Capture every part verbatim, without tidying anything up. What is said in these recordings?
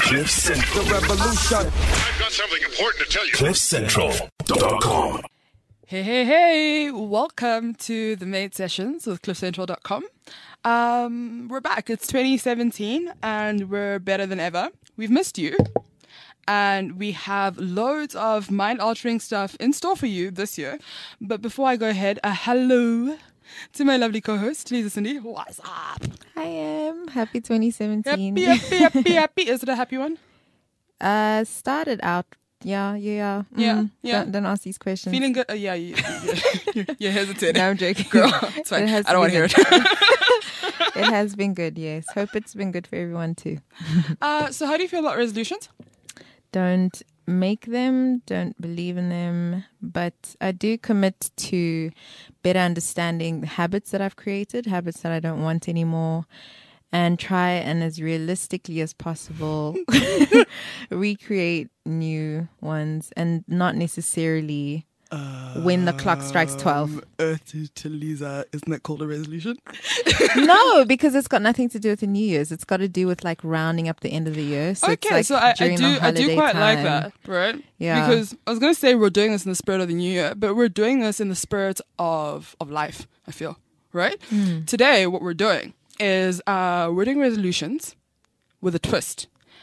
Cliff Central. The revolution. I've got something important to tell you. cliff central dot com. Hey, hey, hey. Welcome to the Made Sessions with cliff central dot com. Um, we're back. It's twenty seventeen and we're better than ever. We've missed you. And we have loads of mind-altering stuff in store for you this year. But before I go ahead, a hello to my lovely co-host, Lisa Cindy. What's up? I am. Happy twenty seventeen. Happy, happy, happy, happy. Is it a happy one? Uh, started out. Yeah, yeah, yeah. Yeah, mm, yeah. Don't, don't ask these questions. Feeling good? Uh, yeah, you, you, you're, you're hesitating. No, I'm joking. Girl, it's fine. It I don't want to hear it. It has been good, yes. Hope it's been good for everyone too. uh, so how do you feel about resolutions? Don't make them, don't believe in them, but I do commit to better understanding the habits that I've created, habits that I don't want anymore, and try and as realistically as possible recreate new ones and not necessarily when the clock strikes twelve. Earth to, to Lisa, isn't that called a resolution? No, because it's got nothing to do with the New Year's. It's got to do with like rounding up the end of the year. So okay, it's like so I, I during do the I do holiday quite like time. that, right? Yeah. Because I was going to say we're doing this in the spirit of the New Year, but we're doing this in the spirit of, of life, I feel, right? Mm. Today, what we're doing is uh, we're doing resolutions with a twist.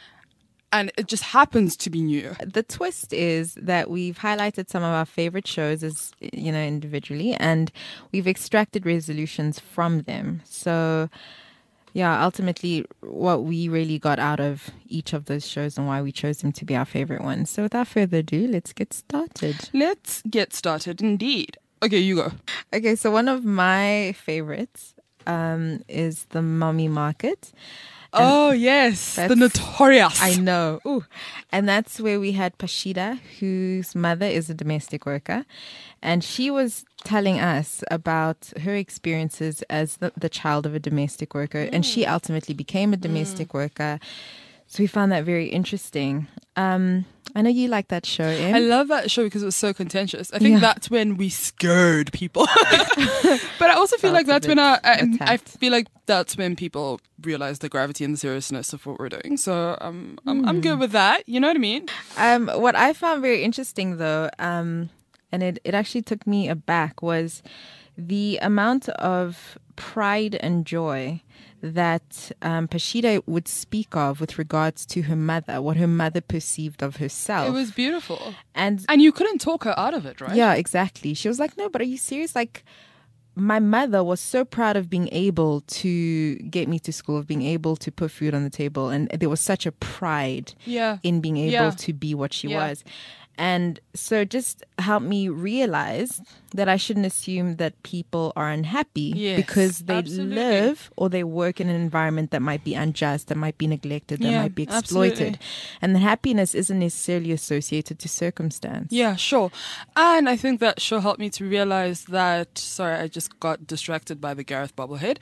And it just happens to be New Year. The twist is that we've highlighted some of our favorite shows as, you know, individually, and we've extracted resolutions from them. So, yeah, ultimately what we really got out of each of those shows and why we chose them to be our favorite ones. So without further ado, let's get started. Let's get started indeed. Okay, you go. Okay, so one of my favorites um, is The Mummy Market. And oh, yes. The Notorious. I know. Ooh. And that's where we had Pashida, whose mother is a domestic worker. And she was telling us about her experiences as the, the child of a domestic worker. Mm. And she ultimately became a domestic mm. worker. So we found that very interesting. Um, I know you like that show, Em. I love that show because it was so contentious. I think yeah. that's when we scared people. But I also feel like that's when I, I, I feel like that's when people realize the gravity and the seriousness of what we're doing. So um, I'm, mm. I'm good with that. You know what I mean? Um, what I found very interesting though, um, and it, it actually took me aback, was the amount of pride and joy that um, Pashida would speak of with regards to her mother, what her mother perceived of herself. It was beautiful. And and you couldn't talk her out of it, right? Yeah, exactly. She was like, no, but are you serious? Like, my mother was so proud of being able to get me to school, of being able to put food on the table. And there was such a pride yeah. in being able yeah. to be what she yeah. was. And so it just helped me realize that I shouldn't assume that people are unhappy yes, because they absolutely. live or they work in an environment that might be unjust, that might be neglected, that yeah, might be exploited. Absolutely. And the happiness isn't necessarily associated to circumstance. Yeah, sure. And I think that show helped me to realize that, sorry, I just got distracted by the Gareth bobblehead.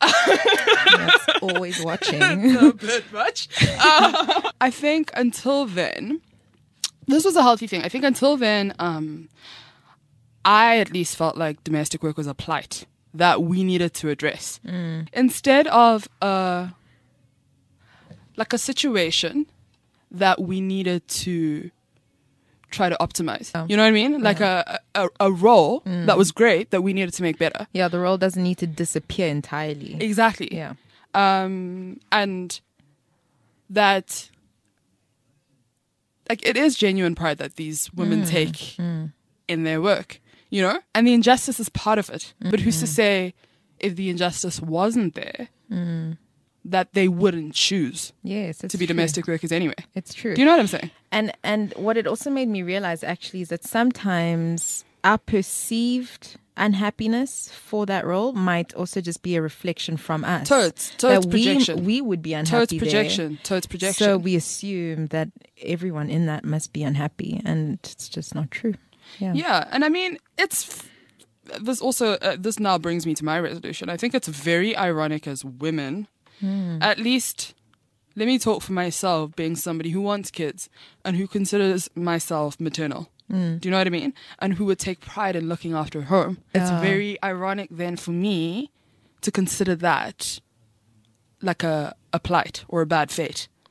That's always watching. A bit much. Uh, I think until then, this was a healthy thing. I think until then, um, I at least felt like domestic work was a plight that we needed to address. Mm. Instead of uh, like a situation that we needed to try to optimize. Oh. You know what I mean? Like yeah. a, a, a role mm. that was great that we needed to make better. Yeah, the role doesn't need to disappear entirely. Exactly. Yeah. Um, and that... Like, it is genuine pride that these women mm, take mm. in their work, you know? And the injustice is part of it. Mm-hmm. But who's to say if the injustice wasn't there, mm. that they wouldn't choose yes, to be true. domestic workers anyway? It's true. Do you know what I'm saying? And and what it also made me realize, actually, is that sometimes our perceived unhappiness for that role might also just be a reflection from us. Totes, totes projection. We, we would be unhappy Totes projection, there. totes projection. So we assume that everyone in that must be unhappy, and it's just not true. Yeah, yeah, and I mean, it's this also uh, this now brings me to my resolution. I think it's very ironic as women, hmm. at least. Let me talk for myself, being somebody who wants kids and who considers myself maternal. Mm. Do you know what I mean? And who would take pride in looking after home. Yeah. It's very ironic then for me to consider that like a, a plight or a bad fate.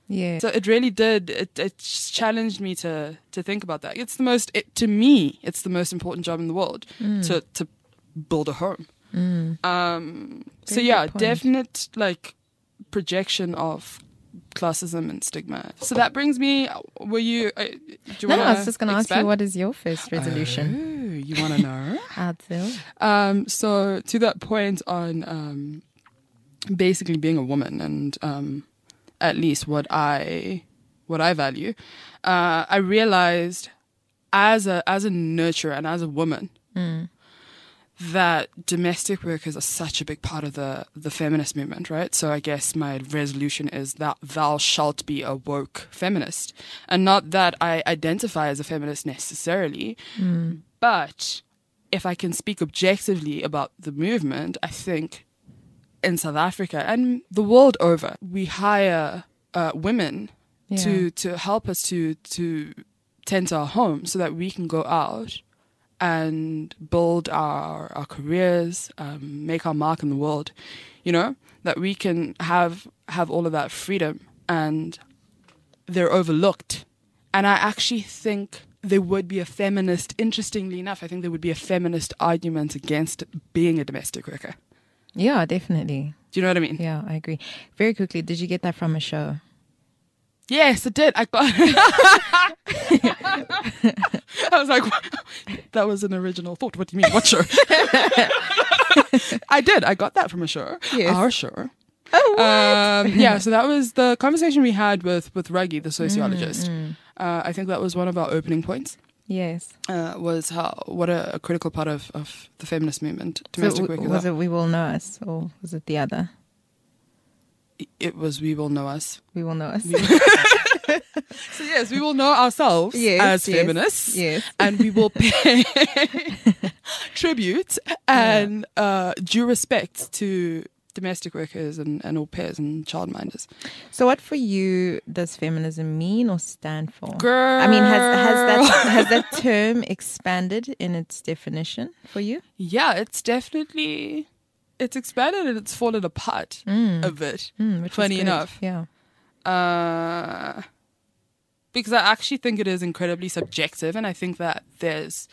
Yeah. So it really did. It, it challenged me to to think about that. It's the most, it, to me, it's the most important job in the world Mm. to to build a home. Mm. Um. So Very yeah, good point. definite like projection of classism and stigma. So that brings me. Were you? Uh, do you No, wanna I was just going to ask you, expand? what is your first resolution? Oh, you want to know? I'll tell. Um, so to that point on um, basically being a woman and um, at least what I what I value, uh, I realized as a as a nurturer and as a woman Mm. that domestic workers are such a big part of the the feminist movement, right? So I guess my resolution is that thou shalt be a woke feminist, and not that I identify as a feminist necessarily, Mm. but if I can speak objectively about the movement, I think in South Africa and the world over, we hire uh, women Yeah. to to help us to to tend to our home so that we can go out and build our our careers, um, make our mark in the world. You know, that we can have have all of that freedom, and they're overlooked. And I actually think there would be a feminist, interestingly enough, I think there would be a feminist argument against being a domestic worker. Yeah, definitely. Do you know what I mean? Yeah, I agree. Very quickly, did you get that from a show? Yes, it did. I got I was like, that was an original thought. What do you mean? What show? I did. I got that from a show. Yes. Our show. Oh, Um, yeah, so that was the conversation we had with, with Ruggie, the sociologist. Mm, Uh, I think that was one of our opening points. yes. Uh, was how what a, a critical part of, of the feminist movement, domestic So, work w- is was that. it We Will Know Us, or was it the other? It was We Will Know Us. We Will Know Us. So yes, we will know ourselves Yes, as yes, feminists, yes. and we will pay tribute and uh, due respect to domestic workers and, and au pairs and childminders. So, what for you does feminism mean or stand for? Girl, I mean, has has that has that term expanded in its definition for you? yeah, it's definitely it's expanded and it's fallen apart a bit. Mm, which is Funny good. enough. Yeah. Uh, because I actually think it is incredibly subjective, and I think that there's,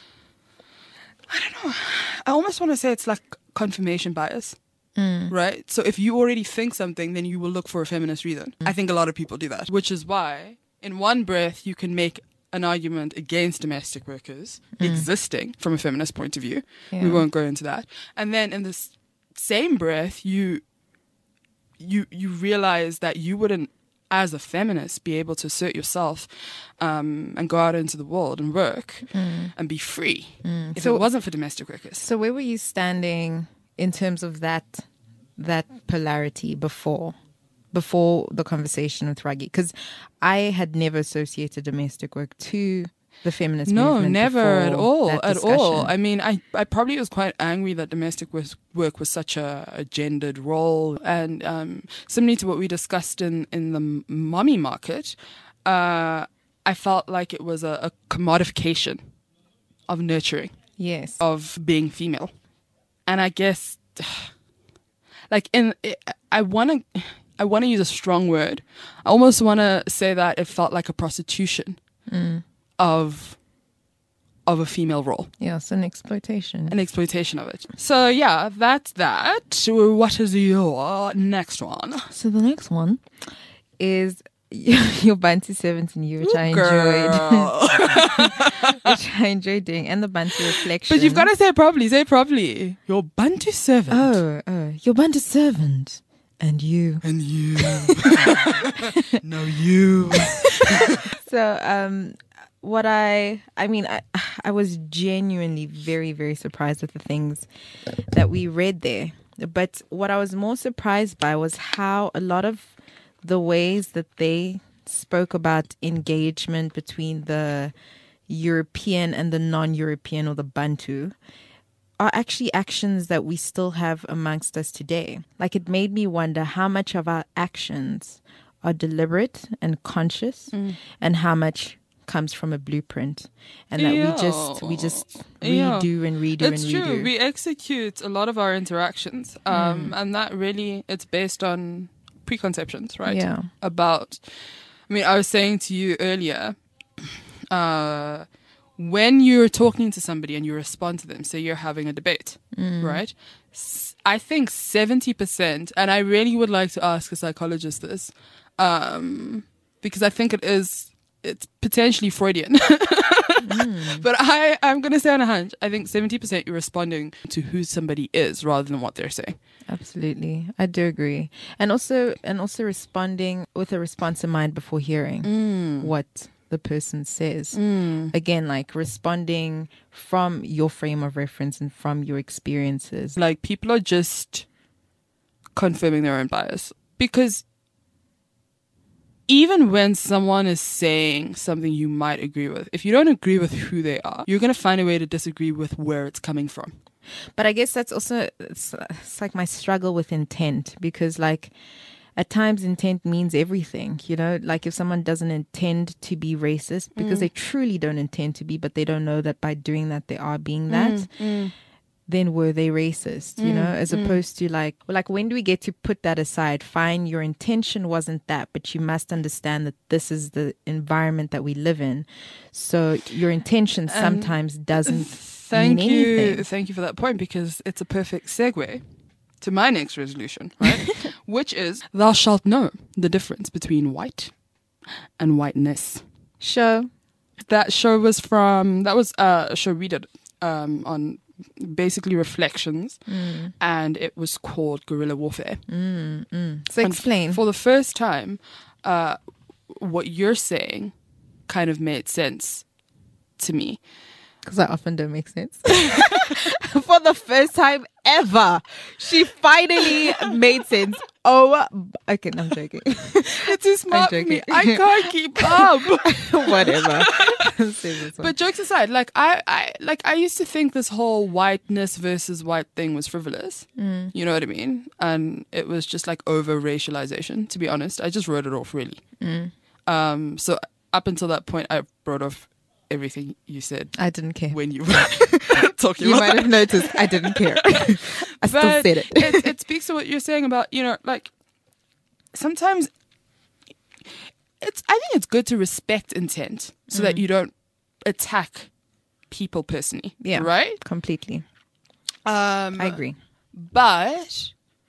I don't know, I almost want to say it's like confirmation bias, Mm. right? So if you already think something, then you will look for a feminist reason. I think a lot of people do that, which is why in one breath you can make an argument against domestic workers existing from a feminist point of view. We Yeah. won't go into that. And then in this same breath, you you you realize that you wouldn't, as a feminist, be able to assert yourself um, and go out into the world and work and be free if So- it wasn't for domestic workers. So, where were you standing in terms of that that polarity before before the conversation with Ruggie? Because I had never associated domestic work to the feminist No, movement. never at before all, that at all. discussion. I mean, I, I probably was quite angry that domestic was, work was such a, a gendered role. And um, similarly to what we discussed in, in the mommy market, uh, I felt like it was a, a commodification of nurturing, Yes. of being female. And I guess, like, in I want to I want to use a strong word. I almost want to say that it felt like a prostitution of of a female role, Yes, an exploitation. an exploitation of it. So yeah, that's that. What is your next one? So the next one is your Bantu servant and you, which I enjoyed, Girl. which I enjoyed doing, and the Bantu reflection. But you've got to say it properly. Say it properly. Your Bantu servant. Oh, oh, your Bantu servant and you. And you. No, you. So, um, what I, I mean, I, I was genuinely very, very surprised with the things that we read there. But what I was more surprised by was how a lot of the ways that they spoke about engagement between the European and the non-European, or the Bantu, are actually actions that we still have amongst us today. Like, it made me wonder how much of our actions are deliberate and conscious, and how much comes from a blueprint, and that we just we just Yeah. redo and redo It's and true. redo. We execute a lot of our interactions, um, and that really it's based on preconceptions, right? Yeah. About, I mean, I was saying to you earlier, uh, when you're talking to somebody and you respond to them, say you're having a debate, right? S- I think seventy percent, and I really would like to ask a psychologist this, um, because I think it is, it's potentially Freudian. mm. But I, I'm going to say on a hunch, I think seventy percent you're responding to who somebody is rather than what they're saying. Absolutely. I do agree. And also, and also responding with a response in mind before hearing Mm. what the person says. Mm. Again, like responding from your frame of reference and from your experiences. Like, people are just confirming their own bias. Because even when someone is saying something you might agree with, if you don't agree with who they are, you're going to find a way to disagree with where it's coming from. But I guess that's also, it's, it's like my struggle with intent, because like at times intent means everything, you know, like if someone doesn't intend to be racist because mm. they truly don't intend to be, but they don't know that by doing that they are being that, mm. Mm. then were they racist, you mm. know, as mm. opposed to like, like when do we get to put that aside? Fine, your intention wasn't that, but you must understand that this is the environment that we live in. So your intention um, sometimes doesn't thank mean you, anything. Thank you for that point, because it's a perfect segue to my next resolution, right? Which is, thou shalt know the difference between white and whiteness. Show. That show was from, that was uh, a show we did um, on basically reflections, mm. and it was called Guerrilla Warfare. Mm, mm. So and explain. For the first time, uh, what you're saying kind of made sense to me. Because I often don't make sense. For the first time ever, she finally made sense. Oh, okay, no, I'm joking. It's too smart for me. I can't keep up. Whatever. But jokes aside, like I, I, like I used to think this whole whiteness versus white thing was frivolous. Mm. You know what I mean? And it was just like over racialization. To be honest, I just wrote it off really. Mm. Um, so up until that point, I wrote off everything you said. I didn't care when you were talking you about might that. have noticed I didn't care. I but still said it. it it speaks to what you're saying about, you know, like sometimes it's I think it's good to respect intent so mm. that you don't attack people personally. Yeah, right? Completely. um I agree, but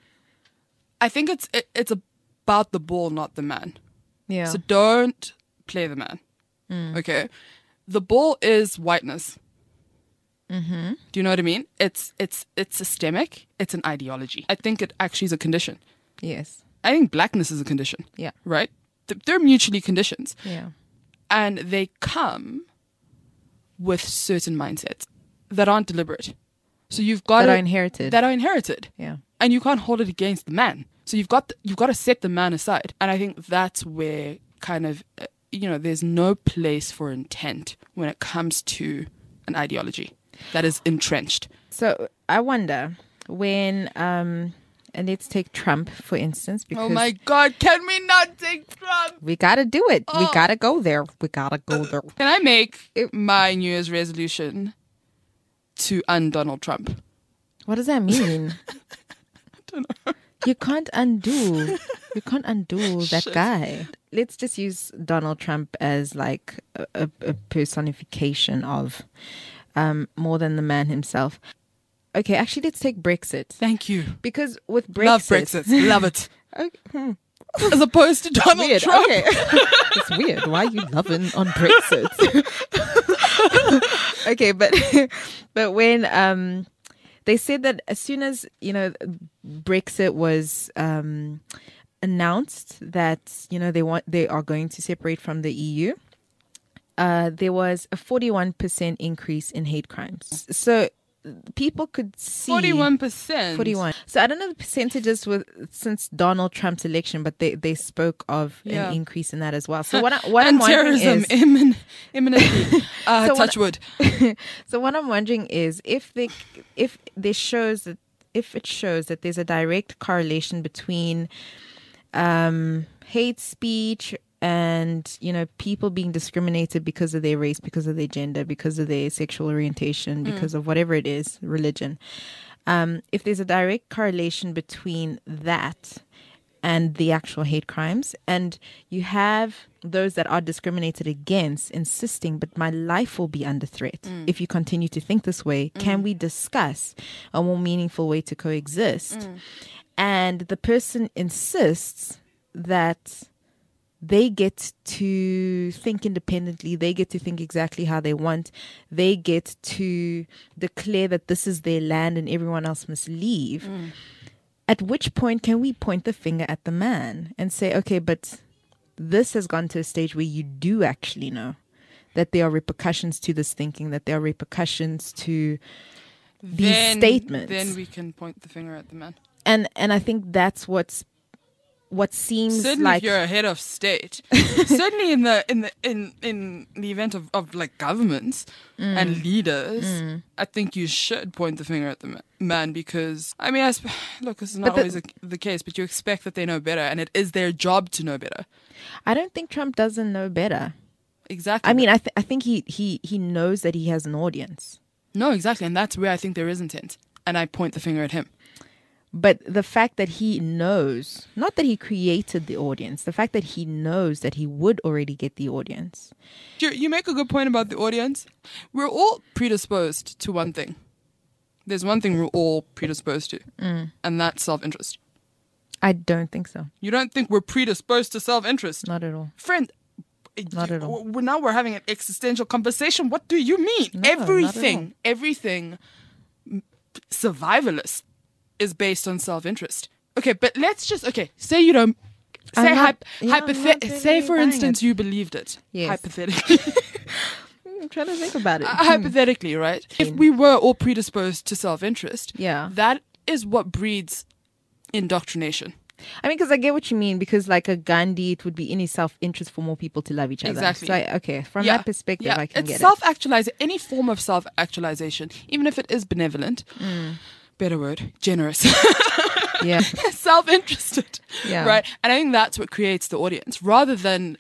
I think it's it, it's about the ball, not the man. Yeah, so don't play the man. mm. Okay, the ball is whiteness. Mm-hmm. Do you know what I mean? It's it's it's systemic. It's an ideology. I think it actually is a condition. Yes. I think blackness is a condition. Yeah. Right? They're mutually conditions. Yeah. And they come with certain mindsets that aren't deliberate. So you've got that to, are inherited. That are inherited. Yeah. And you can't hold it against the man. So you've got the, you've got to set the man aside. And I think that's where kind of uh, you know, there's no place for intent when it comes to an ideology that is entrenched. So I wonder when, um, and let's take Trump, for instance. Because oh my God, can we not take Trump? We got to do it. Oh. We got to go there. We got to go there. Can I make my New Year's resolution to un-Donald Trump? What does that mean? I don't know. You can't undo. You can't undo that Shit. guy. Let's just use Donald Trump as like a, a personification of um, more than the man himself. Okay, actually, let's take Brexit. Thank you. Because with Brexit, love Brexit, love it. Okay. Hmm. As opposed to Donald weird. Trump. Okay. It's weird. Why are you loving on Brexit? Okay, but but when um. they said that as soon as, you know, Brexit was um, announced that, you know, they want they are going to separate from the E U, uh, there was a forty-one percent increase in hate crimes. So people could see forty-one percent. forty-one. So I don't know the percentages with since Donald Trump's election, but they, they spoke of yeah. an increase in that as well. So what, I, what and I'm wondering terrorism is... immin- imminently. Uh, so touch what, wood. So what I'm wondering is if they, if this shows that, if it shows that there's a direct correlation between um, hate speech and, you know, people being discriminated because of their race, because of their gender, because of their sexual orientation, because mm. of whatever it is, religion. Um, if there's a direct correlation between that and the actual hate crimes. And you have those that are discriminated against insisting, but my life will be under threat mm. if you continue to think this way. Mm. Can we discuss a more meaningful way to coexist? Mm. And the person insists that they get to think independently. They get to think exactly how they want. They get to declare that this is their land and everyone else must leave. Mm. At which point can we point the finger at the man and say, okay, but this has gone to a stage where you do actually know that there are repercussions to this thinking, that there are repercussions to these then, statements. Then we can point the finger at the man. And and I think that's what's what seems certainly like if you're a head of state. certainly in the in the in in the event of, of like governments mm. and leaders, mm. I think you should point the finger at the man because I mean, I sp- look, this is not the, always a, the case, but you expect that they know better, and it is their job to know better. I don't think Trump doesn't know better. Exactly. I mean, I th- I think he he he knows that he has an audience. No, exactly, and that's where I think there is intent, and I point the finger at him. But the fact that he knows, not that he created the audience, the fact that he knows that he would already get the audience. You, you make a good point about the audience. We're all predisposed to one thing. There's one thing we're all predisposed to, mm. and that's self-interest. I don't think so. You don't think we're predisposed to self-interest? Not at all. Friend, not at all. We're, now we're having an existential conversation. What do you mean? No, everything, everything survivalist is based on self-interest. Okay, but let's just, okay, say you don't, say, not, hyp- yeah, hypothet- really say for instance it. you believed it. Yes. Hypothetically. I'm trying to think about it. Uh, hypothetically, right? If we were all predisposed to self-interest, yeah, that is what breeds indoctrination. I mean, because I get what you mean, because like a Gandhi, it would be in his self-interest for more people to love each other. Exactly. So, I, okay, from yeah. that perspective, yeah. I can it's get self-actualize- it. Any form of self-actualization, even if it is benevolent, mm. better word, generous. Yeah. Self-interested. Yeah. Right? And I think that's what creates the audience rather than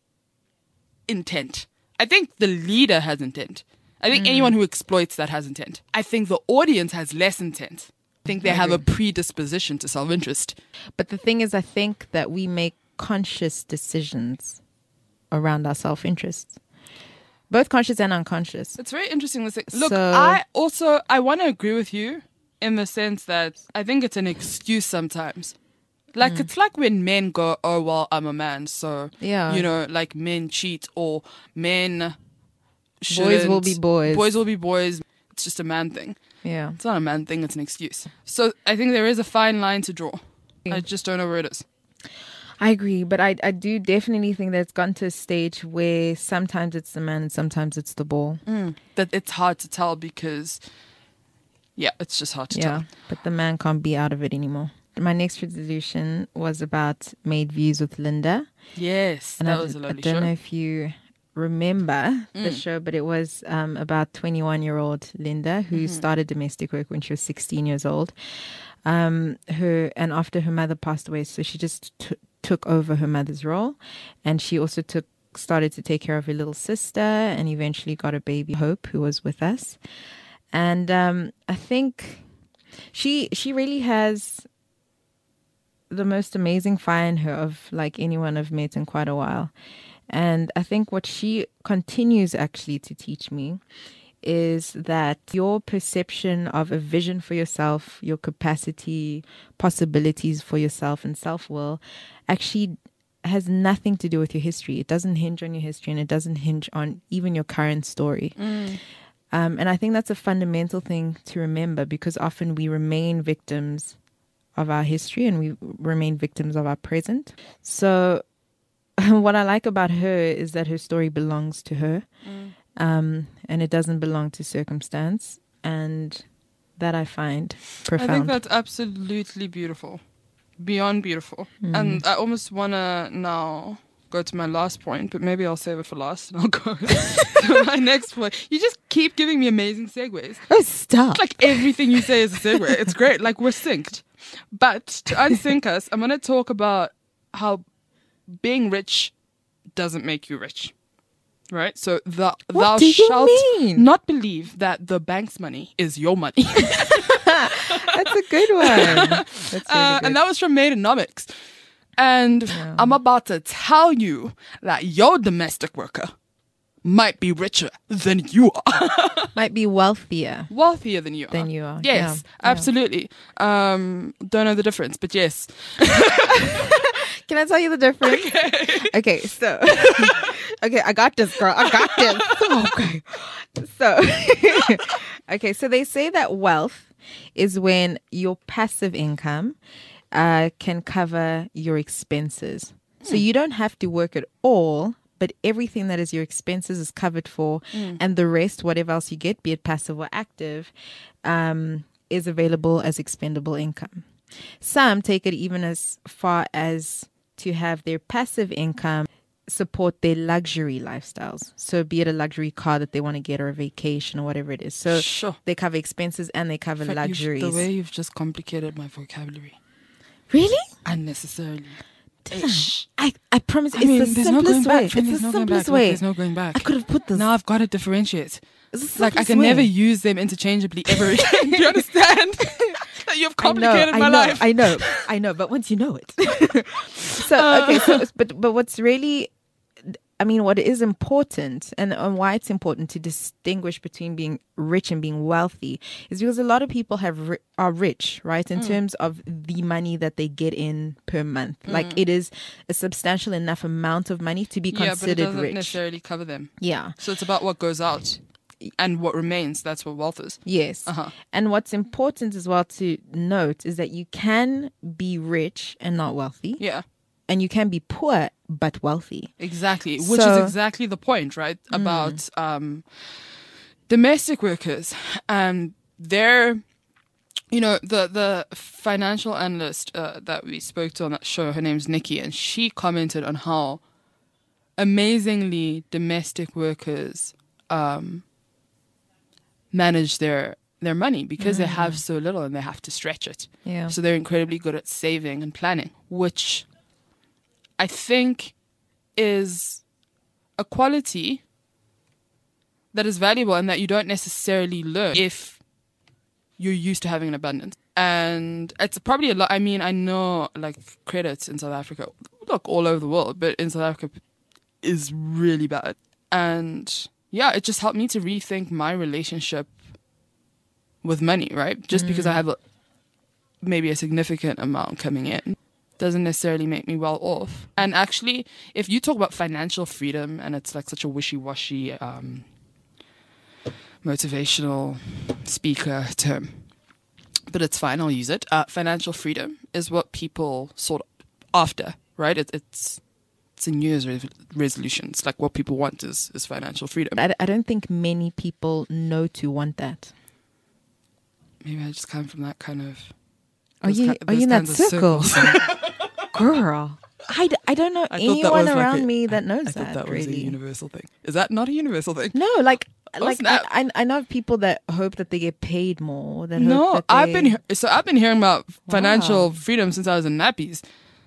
intent. I think the leader has intent. I think mm. anyone who exploits that has intent. I think the audience has less intent. I think they I have agree. a predisposition to self-interest. But the thing is, I think that we make conscious decisions around our self-interest. Both conscious and unconscious. It's very interesting. Look, so, I also, I want to agree with you in the sense that I think it's an excuse sometimes. Like, mm. it's like when men go, oh, well, I'm a man, so, yeah. you know, like men cheat or men shouldn't. Boys will be boys. Boys will be boys. It's just a man thing. Yeah. It's not a man thing, it's an excuse. So I think there is a fine line to draw. I just don't know where it is. I agree, but I I do definitely think that it's gotten to a stage where sometimes it's the man and sometimes it's the ball. Mm. That it's hard to tell because, yeah, it's just hard to yeah, tell. But the man can't be out of it anymore. My next resolution was about Made Views with Linda. Yes, and that I, was a lovely show. I don't show. know if you remember mm. the show, but it was um, about twenty-one-year-old Linda who mm-hmm. started domestic work when she was sixteen years old. Um, her and after her mother passed away, so she just t- took over her mother's role, and she also took started to take care of her little sister, and eventually got a baby, Hope, who was with us. And um, I think she she really has the most amazing fire in her of like anyone I've met in quite a while. And I think what she continues actually to teach me is that your perception of a vision for yourself, your capacity, possibilities for yourself and self-will actually has nothing to do with your history. It doesn't hinge on your history, and it doesn't hinge on even your current story. Mm. Um, and I think that's a fundamental thing to remember, because often we remain victims of our history and we remain victims of our present. So what I like about her is that her story belongs to her. Mm. Um, and it doesn't belong to circumstance, and that I find profound. I think that's absolutely beautiful, beyond beautiful. Mm. And I almost want to now go to my last point, but maybe I'll save it for last and I'll go to my next point. You just keep giving me amazing segues. Oh, stop. It's like everything you say is a segue. It's great. Like, we're synced. But to unsync us, I'm going to talk about how being rich doesn't make you rich. Right? So the, what thou do you shalt mean? not believe that the bank's money is your money. That's a good one. That's really uh, good. And that was from Maidenomics. And I'm about to tell you that your domestic worker might be richer than you are. Might be wealthier. Wealthier than you are. Than you are. Yes, Yeah, yeah. absolutely. Um, don't know the difference, but yes. Can I tell you the difference? Okay, okay so okay, I got this, girl. I got this. Okay. So okay, so they say that wealth is when your passive income uh, can cover your expenses. So you don't have to work at all, but everything that is your expenses is covered for, Mm. and the rest, whatever else you get, be it passive or active, um, is available as expendable income. Some take it even as far as to have their passive income support their luxury lifestyles. So be it a luxury car that they want to get or a vacation or whatever it is. So Sure. they cover expenses and they cover But you've- luxuries. The way you've just complicated my vocabulary Really? unnecessarily. Ish. I, I promise I it's mean, the there's no going simplest back. way. Friend, It's there's the no going simplest back. Look, way. There's no going back. I could have put this. Now I've got to differentiate. It's the Like I simplest can way. never use them interchangeably ever again. Do you understand? That you've complicated I know, my I know, life. I know, I know. But once you know it, so okay. So, but but what's really, I mean, what is important and, and why it's important to distinguish between being rich and being wealthy is because a lot of people have ri- are rich, right, in terms of the money that they get in per month. Like it is a substantial enough amount of money to be Yeah, but it considered doesn't rich. necessarily cover them. Yeah. So it's about what goes out and what remains. That's what wealth is. Yes. Uh-huh. And what's important as well to note is that you can be rich and not wealthy. Yeah, And you can be poor but wealthy. exactly. Which So- is exactly the point, right? About um, domestic workers. Um, they're, you know, the, the financial analyst uh, that we spoke to on that show, her name's Nikki, and she commented on how amazingly domestic workers um, manage their their money because they have so little and they have to stretch it. Yeah. So they're incredibly good at saving and planning, which I think is a quality that is valuable and that you don't necessarily learn if you're used to having an abundance. And it's probably a lot. I mean, I know like credits in South Africa, look, all over the world, but in South Africa is really bad. And yeah, it just helped me to rethink my relationship with money, right? Just because I have a, maybe a significant amount coming in doesn't necessarily make me well off. And actually, if you talk about financial freedom and it's like such a wishy-washy um, motivational speaker term, but it's fine, I'll use it. Uh, financial freedom is what people sought after, right? It, it's it's a New Year's re- resolution. It's like what people want is, is financial freedom. I, I don't think many people know to want that. Maybe I just come from that kind of... Are those you ki- are those you in that kinds of circle? circles. Girl. I, d- I don't know I thought that anyone was like around a- me that I- knows I thought that, that was a really. universal thing. Is that not a universal thing? No, like Oh, like snap. I, I I know people that hope that they get paid more. That hope No, that I've they- been he- so I've been hearing about financial Wow. freedom since I was in nappies.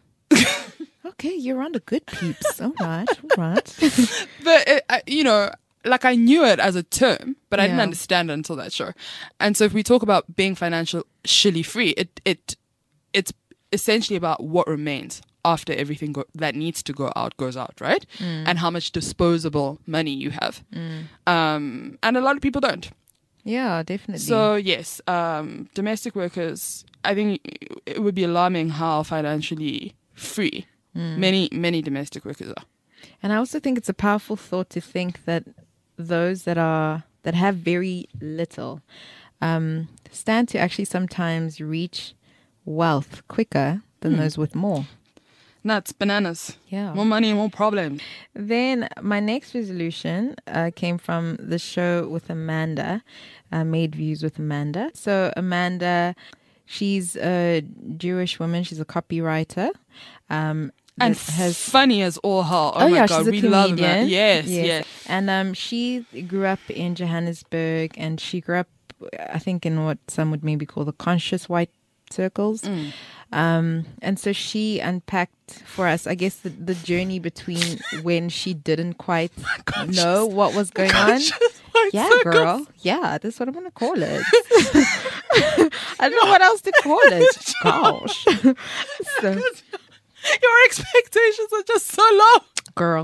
Okay, you're around the good peeps. All right, all right. But it, I, you know, like I knew it as a term, but I didn't Yeah. understand it until that show. And so if we talk about being financially free, it it it's essentially about what remains after everything go- that needs to go out goes out, right? And how much disposable money you have. Um, and a lot of people don't. Yeah, definitely. So yes, um, domestic workers, I think it would be alarming how financially free many many domestic workers are. And I also think it's a powerful thought to think that those that are that have very little um, stand to actually sometimes reach wealth quicker than those with more. Nuts, bananas, Yeah. more money, more problems. Then my next resolution uh, came from the show with Amanda, uh, Made Views with Amanda. So Amanda, she's a Jewish woman. She's a copywriter. Um, And that has funny as all hell. Oh, Oh, my yeah, god, she's a we love that. comedian. Yes, yes. And um, she grew up in Johannesburg, and she grew up, I think, in what some would maybe call the conscious white circles. Mm. Um, and so she unpacked for us, I guess, the, the journey between when she didn't quite know what was going on. White Yeah, circles. girl. Yeah, that's what I'm going to call it. I don't know what else to call it. Gosh. so, Your expectations are just so low. Girl.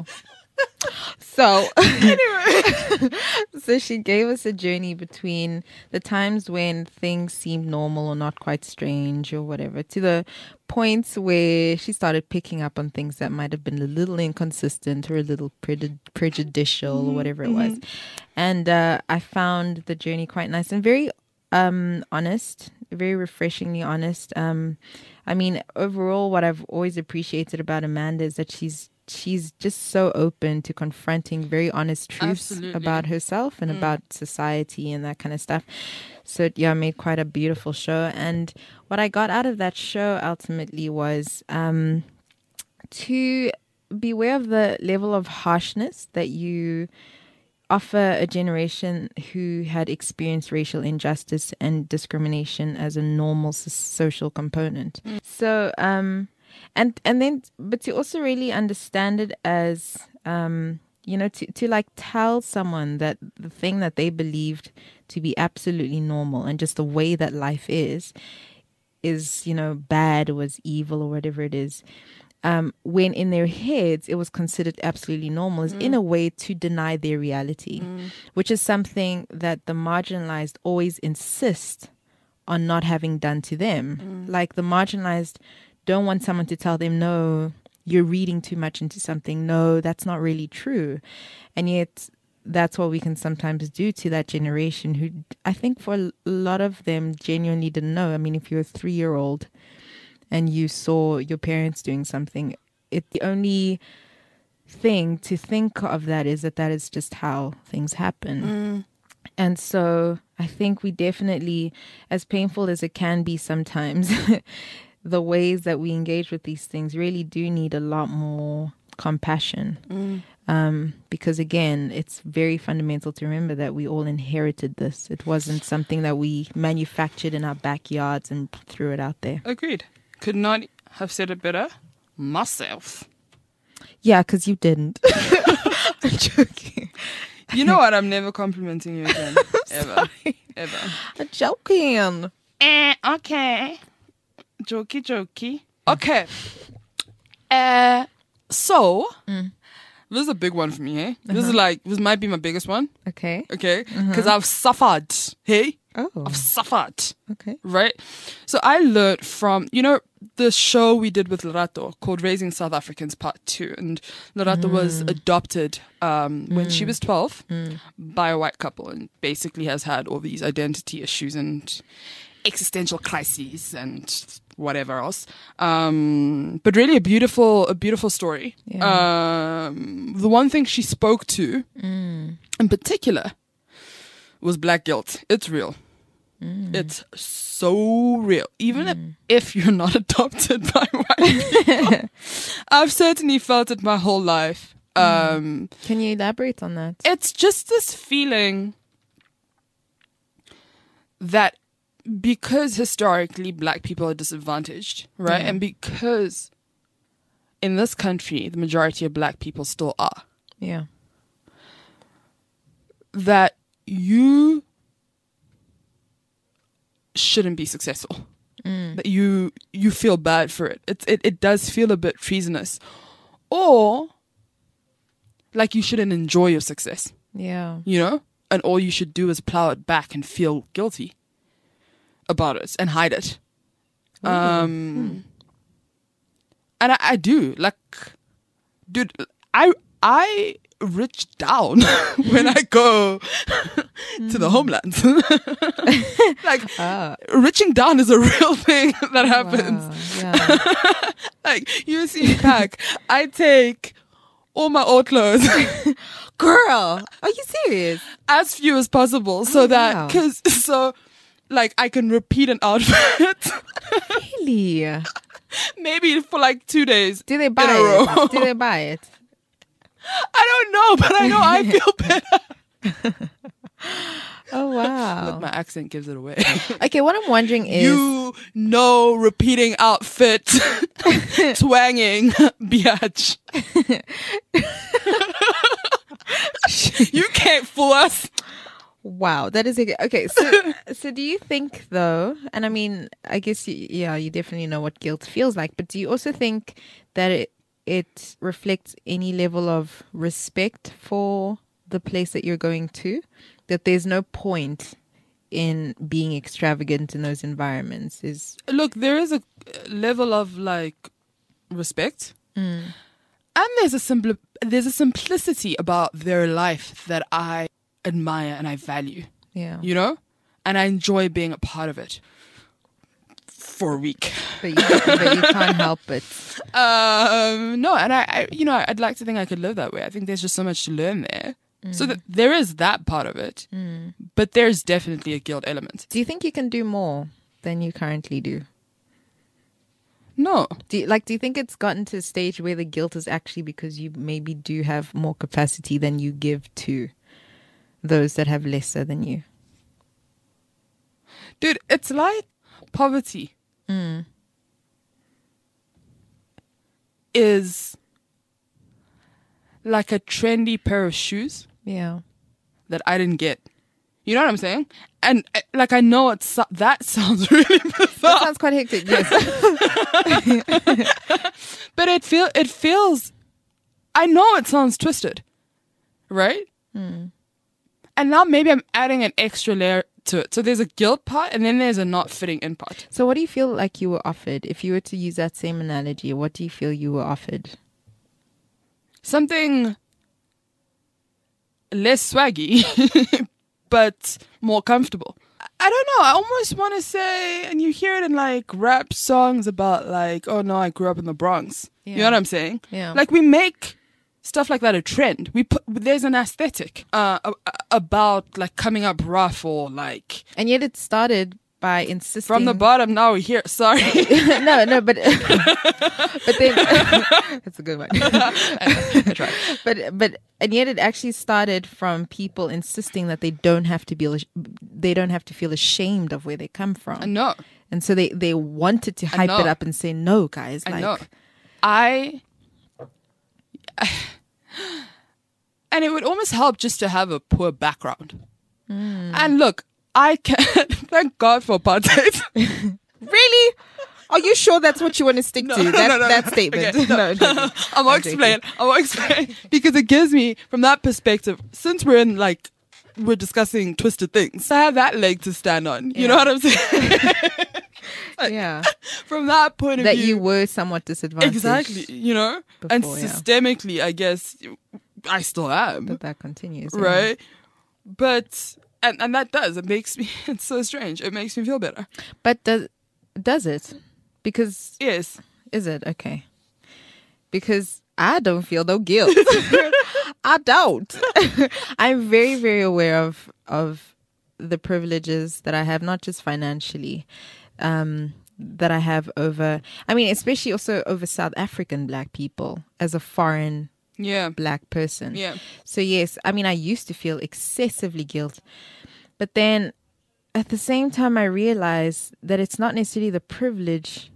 So, Anyway. so she gave us a journey between the times when things seemed normal or not quite strange or whatever, to the points where she started picking up on things that might have been a little inconsistent or a little pre- prejudicial mm-hmm, or whatever it mm-hmm. was. And uh, I found the journey quite nice and very um, honest, very refreshingly honest. Um, I mean, overall, what I've always appreciated about Amanda is that she's she's just so open to confronting very honest truths Absolutely. About herself and mm. about society and that kind of stuff. So yeah, I made quite a beautiful show. And what I got out of that show ultimately was um, to beware of the level of harshness that you offer a generation who had experienced racial injustice and discrimination as a normal so- social component. Mm. So, um, And and then, but to also really understand it as, um, you know, to, to like tell someone that the thing that they believed to be absolutely normal and just the way that life is, is, you know, bad or was evil or whatever it is, um, when in their heads it was considered absolutely normal, is mm. in a way to deny their reality, mm. which is something that the marginalized always insist on not having done to them. Mm. Like the marginalized don't want someone to tell them, no, you're reading too much into something. No, that's not really true. And yet that's what we can sometimes do to that generation who I think for a lot of them genuinely didn't know. I mean, if you're a three-year-old and you saw your parents doing something, it the only thing to think of that is that that is just how things happen. Mm. And so I think we definitely, as painful as it can be sometimes, the ways that we engage with these things really do need a lot more compassion. Mm. Um, because again, it's very fundamental to remember that we all inherited this. It wasn't something that we manufactured in our backyards and threw it out there. Agreed. Could not have said it better myself. Yeah, because you didn't. I'm joking. You know what? I'm never complimenting you again. Ever. Ever. I'm joking. Eh, okay. Jokey, jokey. Okay. Uh, so, mm. this is a big one for me, hey? Uh-huh. This is like, this might be my biggest one. Okay. Okay? Because uh-huh. I've suffered, hey? Oh. I've suffered. Okay. Right? So I learned from, you know, the show we did with Lerato called Raising South Africans Part two. And Lerato mm. was adopted um, when mm. she was twelve mm. by a white couple and basically has had all these identity issues and existential crises and whatever else. Um, but really a beautiful, a beautiful story. Yeah. Um, the one thing she spoke to mm. in particular was black guilt. It's real. Mm. It's so real. Even mm. if you're not adopted by white people. I've certainly felt it my whole life. Um, Can you elaborate on that? It's just this feeling that because historically black people are disadvantaged, right? Mm. And because in this country, the majority of black people still are. Yeah. That you shouldn't be successful. Mm. That you you feel bad for it. It, it. it does feel a bit treasonous. Or like you shouldn't enjoy your success. Yeah. You know? And all you should do is plow it back and feel guilty about it and hide it. Ooh. Um hmm. And I, I do like dude I I rich down when I go to the homeland. Like oh. Riching down is a real thing that happens. Wow. Yeah. Like you see me pack, I take all my old clothes. Girl, are you serious? As few as possible, so oh, that wow. cause so like I can repeat an outfit. Really? Maybe for like two days. Do they buy in a it? row. Do they buy it? I don't know, but I know I feel better. Oh wow! Look, my accent gives it away. Okay, what I'm wondering is, you know, repeating outfit, twanging, biatch. You can't fool us. Wow, that is okay. Okay, so so do you think though, and I mean, I guess, you, yeah, you definitely know what guilt feels like, but do you also think that it, it reflects any level of respect for the place that you're going to? That there's no point in being extravagant in those environments? Is Look, there is a level of like respect, mm. and there's a simple there's a simplicity about their life that I admire and I value. yeah, You know, and I enjoy being a part of it for a week. but you, but you can't help it. Um, no, and I, I, you know, I'd like to think I could live that way. I think there's just so much to learn there. So that there is that part of it, Mm. but there's definitely a guilt element. Do you think you can do more than you currently do? No, Do you, like, do you think it's gotten to a stage where the guilt is actually because you maybe do have more capacity than you give to those that have lesser than you? dude, it's like poverty Mm. is like a trendy pair of shoes Yeah. that I didn't get. You know what I'm saying? And uh, like I know it's that sounds really That bizarre, sounds quite hectic. Yes. but it feel it feels. I know it sounds twisted, right? Hmm. And now maybe I'm adding an extra layer to it. So there's a guilt part, and then there's a not fitting in part. So, what do you feel like you were offered? If you were to use that same analogy, what do you feel you were offered? Something less swaggy, but more comfortable. I don't know. I almost want to say, and you hear it in like rap songs about like, oh no, I grew up in the Bronx. You know Yeah. what I'm saying? Yeah. Like we make stuff like that a trend. We put there's an aesthetic uh, a- a- about like coming up rough or like And yet, it started by insisting from the bottom. Now we're here. Sorry. no, no, but but then that's a good one. I tried. But but and yet it actually started from people insisting that they don't have to be they don't have to feel ashamed of where they come from, I know. and so they they wanted to I hype it know. up and say, no, guys, I like know. I, and it would almost help just to have a poor background. Hmm. And look, I can thank God for apartheid. really. Are you sure that's what you want to stick No, to? no, that no, no, that no. statement. Okay, no, no, no. I won't I'm joking. explain. I won't explain because it gives me, from that perspective, since we're in like we're discussing twisted things, I have that leg to stand on. You Yeah. know what I'm saying? Yeah, From that point of that view, you were somewhat disadvantaged. exactly. You know, and Before, yeah. systemically, I guess I still am. But that continues, yeah. Right, but and and that does, it makes me, it's so strange, it makes me feel better. But does does it? Because Yes. is it okay? Because I don't feel no guilt. I don't. I'm very very aware of of the privileges that I have, not just financially, um, that I have over. I mean, especially also over South African Black people as a foreign Yeah. Black person. Yeah. So yes, I mean, I used to feel excessively guilt, but then at the same time, I realized that it's not necessarily the privilege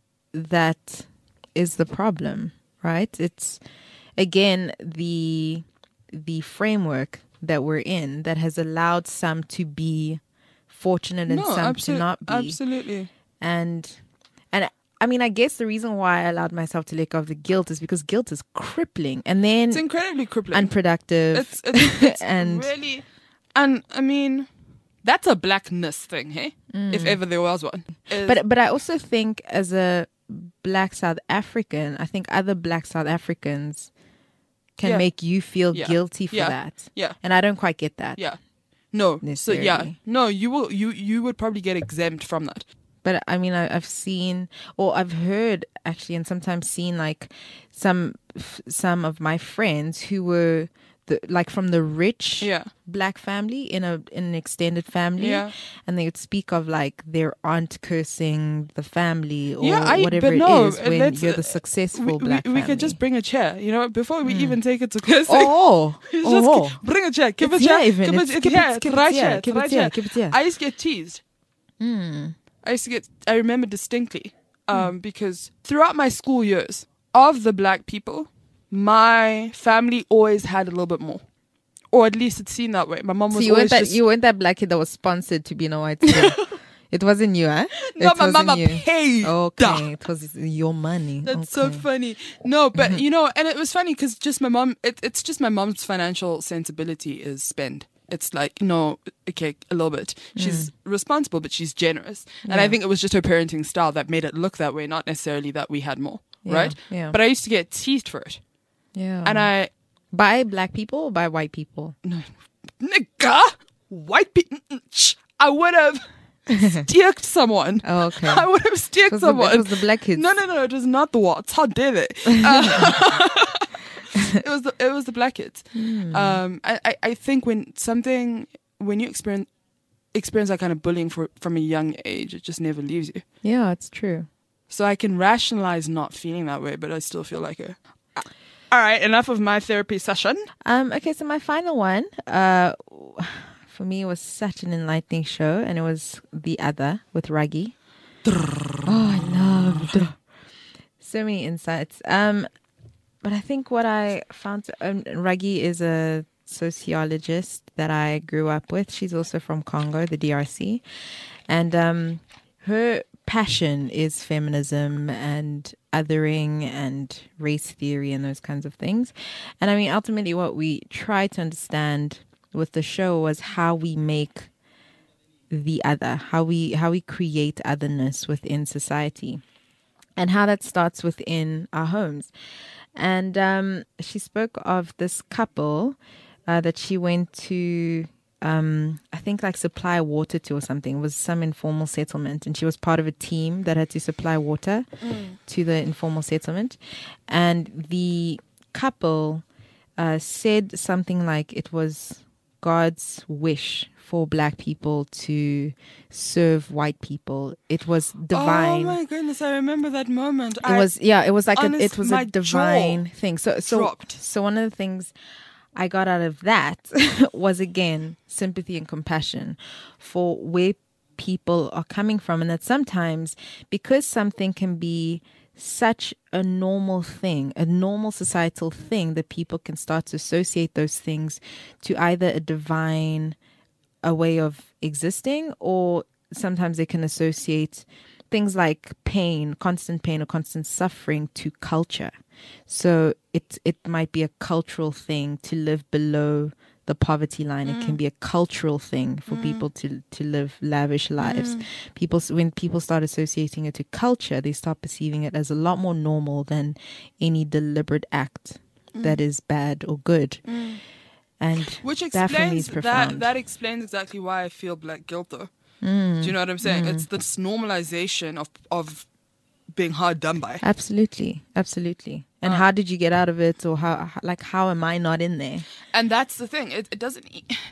that is the problem, right? It's again the the framework that we're in that has allowed some to be fortunate and No, some absolu- to not be. absolutely. And and I mean, I guess the reason why I allowed myself to let go of the guilt is because guilt is crippling and then It's incredibly crippling. unproductive. It's, it's, it's and really, and I mean, that's a blackness thing, hey? If ever there was one. Is- Mm. but but I also think as a Black South African, I think other Black South Africans can Yeah. make you feel Yeah. guilty for Yeah. that. yeah, And I don't quite get that. yeah. No, so yeah, Necessarily. no, you will, you you would probably get exempt from that. But I mean, I, I've seen or I've heard actually, and sometimes seen like some f- some of my friends who were the, like from the rich Yeah. Black family in a in an extended family, Yeah. and they would speak of like their aunt cursing the family or Yeah, I- whatever but it no, is when let's- you're the successful We, we, Black we family. could just bring a chair, you know, before we even take it to cursing. oh, Just oh, bring a chair. Keep It's a chair. here even. Keep It's- it, it's keep it- here. It's keep it right here. chair. It's Keep it right here. chair. Keep it here. I used to get teased. Hmm. I used to get, I remember distinctly, um, because throughout my school years, of the Black people, my family always had a little bit more. or at least it's seen that way. My mom So was you weren't always that just you weren't that black kid that was sponsored to be in a white skin. It wasn't you, huh? no, It my wasn't mama you. paid. Okay, it was your money. That's okay. so funny. No, but you know, and it was funny because just my mom, it, it's just my mom's financial sensibility is spend. It's like, no, okay, a little bit. She's responsible, but she's generous. And I Yeah. think it was just her parenting style that made it look that way, not necessarily that we had more, Yeah, right? yeah. But I used to get teased for it. Yeah. And I, by black people or by white people? nigga, white people, I would have sticked someone. Oh, okay. I would have It sticked was, the, someone. it was the black kids. No, no, no, it was not the Watts. How dare they? Uh, it was the, it was the black kids. Hmm. Um, I, I, I think when something when you experience experience that kind of bullying for, from a young age, it just never leaves you. Yeah, it's true. So I can rationalize not feeling that way, but I still feel like a. All right, enough of my therapy session. Um, okay, so my final one, uh, for me, was such an enlightening show, and it was The Other with Ruggie. Oh, I loved so many insights. Um, but I think what I found, um, Ruggie is a sociologist that I grew up with. She's also from Congo, the D R C, and um, her passion is feminism and othering and race theory and those kinds of things. And I mean, ultimately what we try to understand with the show was how we make the other, how we how we create otherness within society, and how that starts within our homes. And um, she spoke of this couple uh, that she went to Um, I think like supply water to or something. It was some informal settlement, and she was part of a team that had to supply water mm. to the informal settlement. And the couple uh, said something like it was God's wish for black people to serve white people. It was divine. Oh my goodness, I remember that moment. It I, was yeah, it was like honest, a, it was a divine thing. So so dropped. so one of the things I got out of that was, again, sympathy and compassion for where people are coming from. And that sometimes, because something can be such a normal thing, a normal societal thing, that people can start to associate those things to either a divine, a way of existing, or sometimes they can associate things like pain, constant pain or constant suffering to culture. So it it might be a cultural thing to live below the poverty line. Mm. It can be a cultural thing for mm. people to to live lavish lives. Mm. People when people start associating it to culture, they start perceiving it as a lot more normal than any deliberate act mm. that is bad or good. Mm. And which explains that for me is profound. that that explains exactly why I feel black guilt though. Mm. Do you know what I'm saying? Mm. It's this normalization of of being hard done by. Absolutely, absolutely. And uh, how did you get out of it, or how, like, how am I not in there? And that's the thing. It, it doesn't.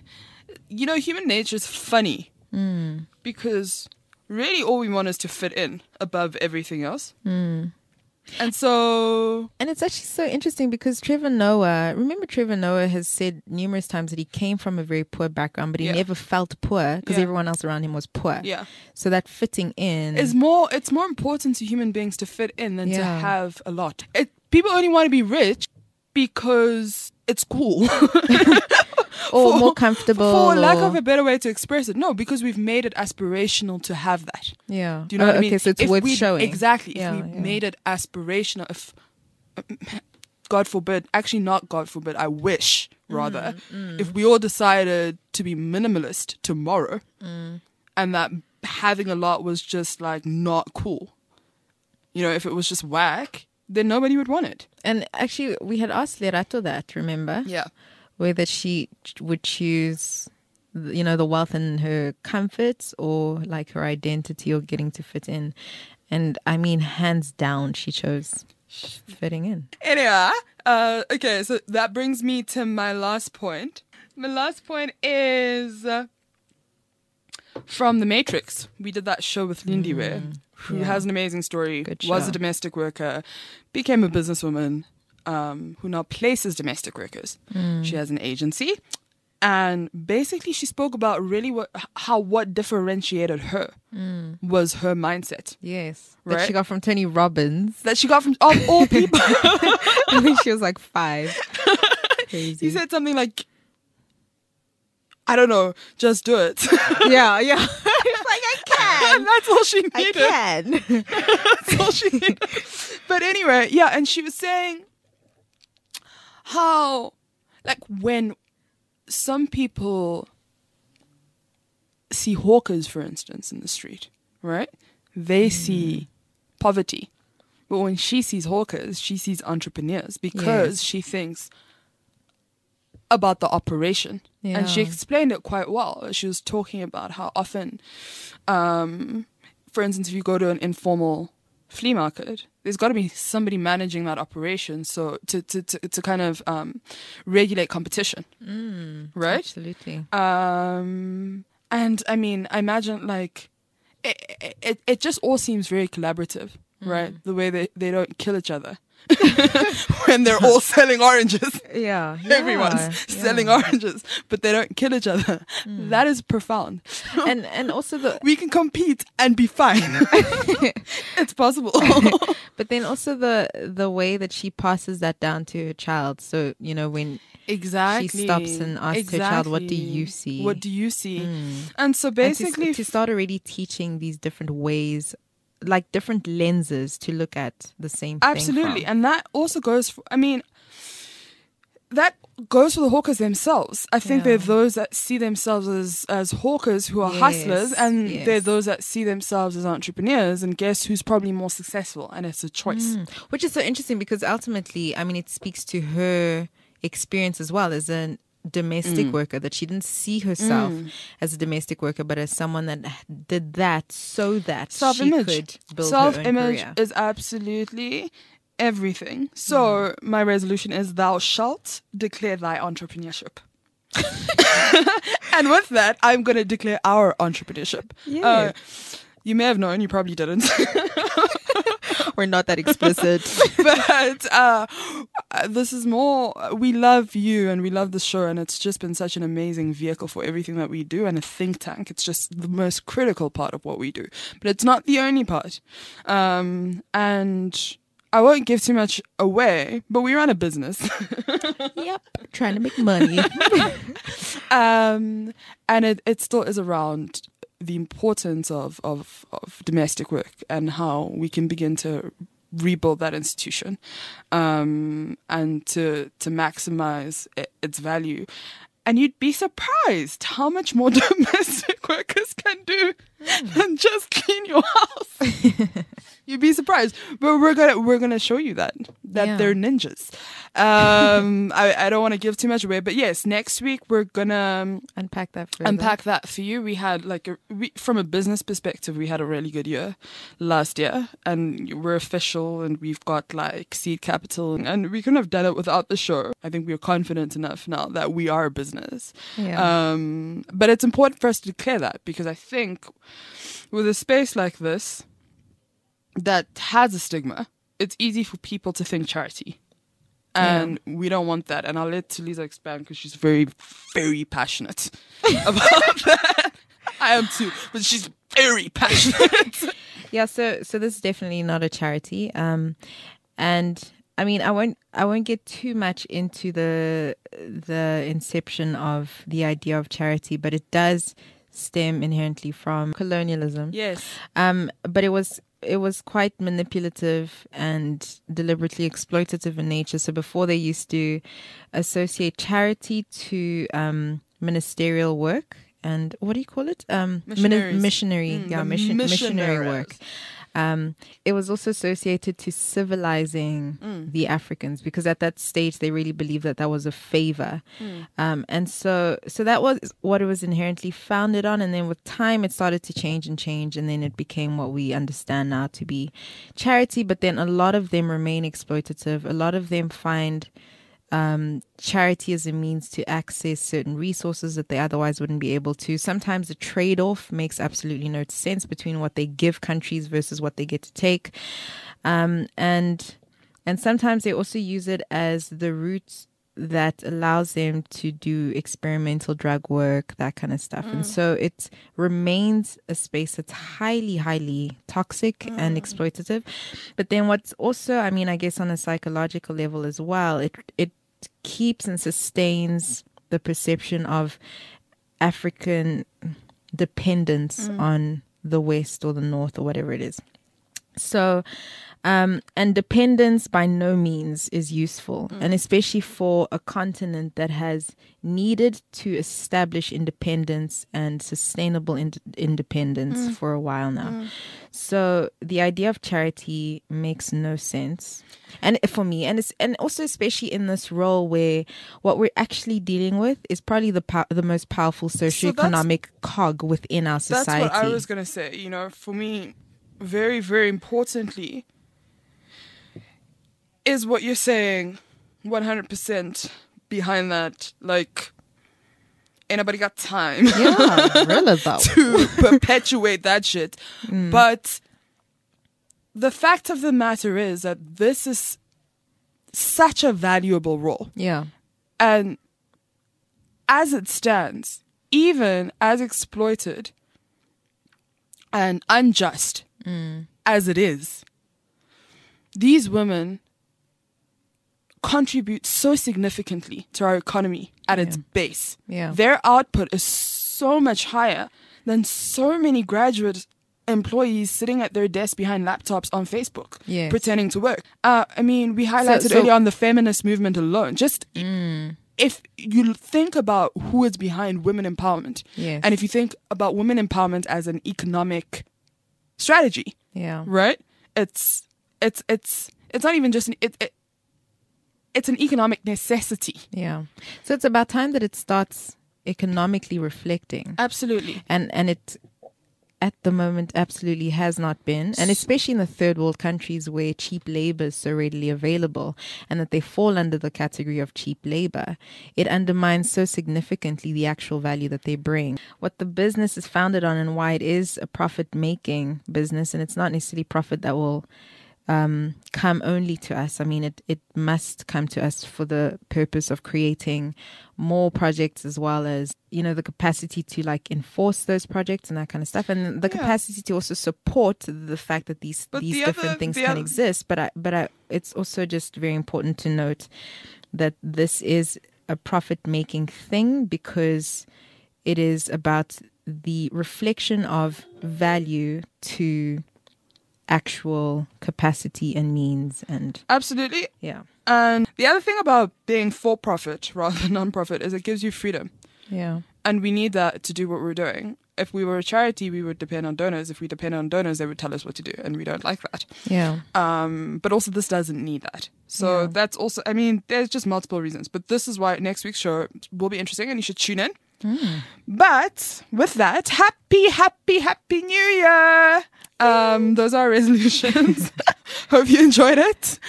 You know, human nature is funny mm. because really all we want is to fit in above everything else. Mm. And so... And it's actually so interesting because Trevor Noah, remember Trevor Noah has said numerous times that he came from a very poor background, but he yeah. never felt poor because yeah. everyone else around him was poor. Yeah. So that fitting in... is more. It's more important to human beings to fit in than yeah. to have a lot. It, people only want to be rich because it's cool. Or for, more comfortable. For lack or... of a better way to express it. No, because we've made it aspirational to have that. Yeah. Do you know oh, what I mean? Okay, so it's if worth we, showing. Exactly. Yeah, if we yeah. made it aspirational, if, God forbid, actually not God forbid, I wish rather, mm, mm. if we all decided to be minimalist tomorrow mm. and that having a lot was just like not cool. You know, if it was just whack, then nobody would want it. And actually, we had asked Lerato that, remember? Yeah. Whether she would choose, you know, the wealth and her comforts or like her identity or getting to fit in. And I mean, hands down, she chose fitting in. Anyway, uh, okay, so that brings me to my last point. My last point is uh, from The Matrix. We did that show with Lindy mm, Ware, who yeah. has an amazing story, Good was show. a domestic worker, became a businesswoman, um, who now places domestic workers. Mm. She has an agency. And basically she spoke about really what how what differentiated her mm. was her mindset. Yes. Right? That she got from Tony Robbins. That she got from of all people. I think she was like five. Crazy. He said something like, I don't know, just do it. Yeah, yeah. It's like, I can. And that's all she needed. I can. That's all she needed. But anyway, yeah, and she was saying how, like, when some people see hawkers, for instance, in the street, right? They mm. see poverty. But when she sees hawkers, she sees entrepreneurs because yes. she thinks about the operation. Yeah. And she explained it quite well. She was talking about how often, um, for instance, if you go to an informal flea market, there's got to be somebody managing that operation, so to to to, to kind of um, regulate competition, mm, right? Absolutely. Um, and I mean, I imagine like it, it, it just all seems very collaborative, mm. right? The way they, they don't kill each other. When they're all selling oranges. Yeah, yeah everyone's yeah. selling oranges, but they don't kill each other. Mm. That is profound. And and also the we can compete and be fine. It's possible. But then also the the way that she passes that down to her child. So you know when exactly she stops and asks exactly. her child, "What do you see? What do you see?" Mm. And so basically, and to, to start already teaching these different ways, like different lenses to look at the same thing. Absolutely. From. And that also goes for, I mean, that goes for the hawkers themselves. I think yeah. they're those that see themselves as, as hawkers who are yes. hustlers, and yes. they're those that see themselves as entrepreneurs, and guess who's probably more successful, and it's a choice. Mm. Which is so interesting because ultimately, I mean, it speaks to her experience as well as an domestic mm. worker, that she didn't see herself mm. as a domestic worker but as someone that did that so that self-image. she could build self-image her own career. Is absolutely everything. So mm. my resolution is thou shalt declare thy entrepreneurship. And with that, I'm going to declare our entrepreneurship. Yeah. Uh, you may have known, you probably didn't. We're not that explicit. But uh, this is more, we love you and we love the show, and it's just been such an amazing vehicle for everything that we do, and a think tank. It's just the most critical part of what we do. But it's not the only part. Um, and I won't give too much away, but we run a business. Yep, trying to make money. um, and it, it still is around the importance of, of, of domestic work and how we can begin to rebuild that institution, um, and to to maximize it, its value. And you'd be surprised how much more domestic workers can do mm. than just clean your house. You'd be surprised, but we're gonna we're gonna show you that that yeah. they're ninjas. Um, I I don't want to give too much away, but yes, next week we're gonna um, unpack that further. unpack that for you. We had like a, we, from a business perspective, we had a really good year last year, and we're official, and we've got like seed capital, and we couldn't have done it without the show. I think we're confident enough now that we are a business. Yeah. Um, but it's important for us to declare that, because I think with a space like this that has a stigma, it's easy for people to think charity. And yeah. we don't want that. And I'll let Tulisa expand because she's very, very passionate about that. I am too, but she's very passionate. Yeah, so so this is definitely not a charity. Um, and I mean, I won't I won't get too much into the the inception of the idea of charity, but it does stem inherently from colonialism. Yes. Um, but it was it was quite manipulative and deliberately exploitative in nature. So before, they used to associate charity to um, ministerial work and what do you call it? Um, missionary, mm, yeah, mission, missionary work. Um, it was also associated to civilizing mm. the Africans, because at that stage they really believed that that was a favor. Mm. Um, and so so that was what it was inherently founded on. And then with time it started to change and change, and then it became what we understand now to be charity. But then a lot of them remain exploitative. A lot of them find um, charity as a means to access certain resources that they otherwise wouldn't be able to. Sometimes the trade-off makes absolutely no sense between what they give countries versus what they get to take. Um, and and sometimes they also use it as the route that allows them to do experimental drug work, that kind of stuff. Mm. And so it remains a space that's highly, highly toxic mm. and exploitative. But then what's also, I mean, I guess on a psychological level as well, it it keeps and sustains the perception of African dependence Mm. on the West or the North or whatever it is. So, um, and dependence by no means is useful, Mm. and especially for a continent that has needed to establish independence and sustainable ind- independence Mm. for a while now. Mm. So the idea of charity makes no sense, and for me, and it's, and also especially in this role where what we're actually dealing with is probably the pow- the most powerful socioeconomic cog within our society. That's what I was going to say. You know, for me, very, very importantly, is what you're saying one hundred percent behind that. Like, ain't nobody got time Yeah, really though. to perpetuate that shit. Mm. But the fact of the matter is that this is such a valuable role. Yeah, And as it stands, even as exploited and unjust Mm. as it is, these women contribute so significantly to our economy at its Yeah. base. yeah, Their output is so much higher than so many graduate employees sitting at their desk behind laptops on Facebook, Yes. pretending to work. Uh, I mean, we highlighted so- earlier on the feminist movement alone. Just Mm. if you think about who is behind women empowerment, Yes. and if you think about women empowerment as an economic strategy, yeah, right? It's it's it's it's not even just an it, it it's an economic necessity. yeah. So it's about time that it starts economically reflecting, Absolutely. and and it at the moment absolutely has not been, and especially in the third world countries where cheap labor is so readily available and that they fall under the category of cheap labor, it undermines so significantly the actual value that they bring. What the business is founded on and why it is a profit making business, and it's not necessarily profit that will um, come only to us. I mean, it, it must come to us for the purpose of creating more projects, as well as, you know, the capacity to like enforce those projects and that kind of stuff. And the Yeah. capacity to also support the fact that these, But these the different other- things the can other- exist. But I, but I, it's also just very important to note that this is a profit making thing because it is about the reflection of value to actual capacity and means, and Absolutely. yeah, And the other thing about being for profit rather than non-profit is it gives you freedom. yeah, And we need that to do what we're doing. If we were a charity, we would depend on donors. If we depend on donors, they would tell us what to do. And we don't like that. yeah, Um, but also this doesn't need that. So Yeah. that's also, I mean, there's just multiple reasons. But this is why next week's show will be interesting and you should tune in. Mm. But with that, happy, happy, happy New Year! Um, those are our resolutions. Hope you enjoyed it.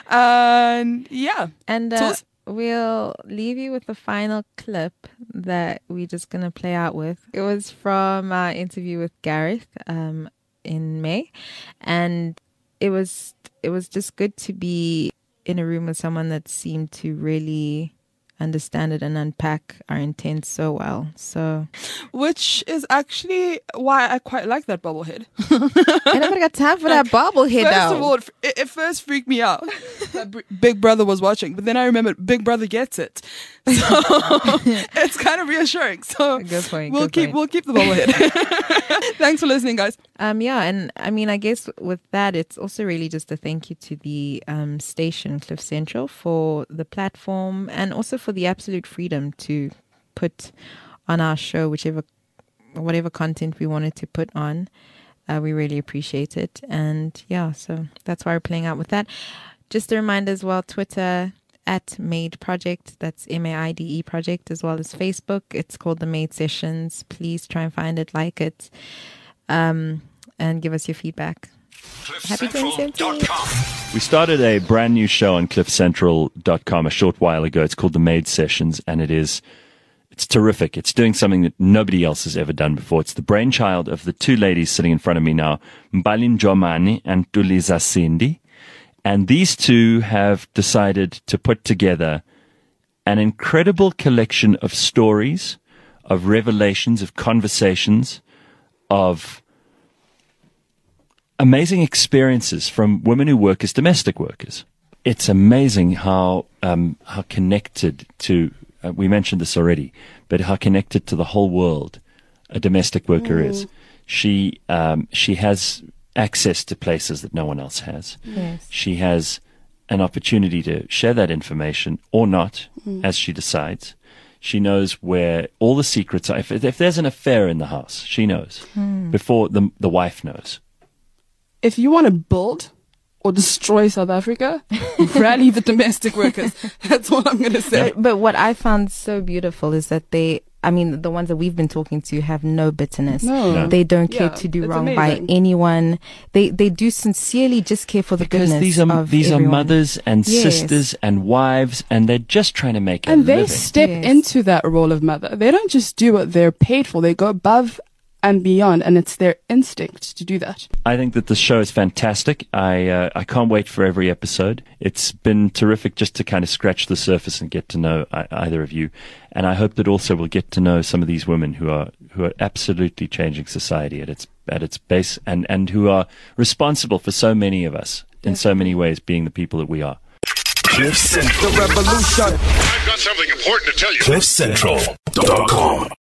And yeah, and So uh, it's- we'll leave you with the final clip that we're just gonna play out with. It was from our interview with Gareth um, in May, and it was it was just good to be in a room with someone that seemed to really understand it and unpack our intent so well. So which is actually why I quite like that bobblehead. I never got time for that bobblehead. First though. of all, it, it first freaked me out that B- Big Brother was watching, but then I remembered Big Brother gets it, so it's kind of reassuring. So Good point, we'll good keep point. we'll keep the bobblehead. Thanks for listening, guys. Um, yeah, and I mean, I guess with that, it's also really just a thank you to the um, station, Cliff Central, for the platform and also for the absolute freedom to put on our show whichever, whatever content we wanted to put on. Uh, we really appreciate it. And yeah, so that's why we're playing out with that. Just a reminder as well, Twitter at Made Project, that's M A I D E Project, as well as Facebook. It's called The Made Sessions. Please try and find it, like it. Um, and give us your feedback. Happy twenty seventeen. We started a brand new show on cliff central dot com a short while ago. It's called The Made Sessions, and it is it's terrific. It's doing something that nobody else has ever done before. It's the brainchild of the two ladies sitting in front of me now, Mbalin Jomani and Tuliza Sindi. And these two have decided to put together an incredible collection of stories, of revelations, of conversations, of amazing experiences from women who work as domestic workers. It's amazing how um, how connected to uh, we mentioned this already, but how connected to the whole world a domestic worker Mm. is. She um, she has access to places that no one else has. Yes. She has an opportunity to share that information or not, Mm. as she decides. She knows where all the secrets are. If, if there's an affair in the house, she knows before the the wife knows. If you want to build or destroy South Africa, rally the domestic workers. That's what I'm going to say. But, but what I found so beautiful is that they, I mean, the ones that we've been talking to have no bitterness. No. No. They don't care Yeah, to do it's wrong amazing. by anyone. They they do sincerely just care for the Because goodness these are of these everyone. are mothers and Yes. sisters and wives, and they're just trying to make a And they living. step Yes. into that role of mother. They don't just do what they're paid for. They go above and beyond, and it's their instinct to do that. I think that the show is fantastic. I uh, I can't wait for every episode. It's been terrific just to kind of scratch the surface and get to know I, either of you, and I hope that also we'll get to know some of these women who are who are absolutely changing society at its at its base, and and who are responsible for so many of us in so many ways, being the people that we are. Cliff Central. The revolution. I've got something important to tell you. Cliff Central dot com.